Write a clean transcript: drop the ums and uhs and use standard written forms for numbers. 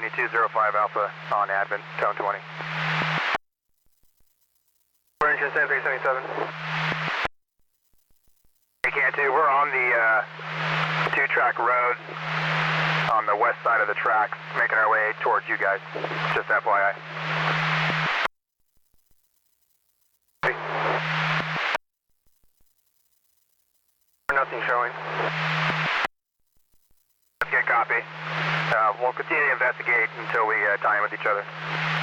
205 Alpha on Advent, tone 20. We're in 377. Hey, Cantu, we're on the two-track road on the west side of the tracks, making our way towards you guys, just FYI. Nothing showing. Good copy. We'll continue to investigate until we tie in with each other.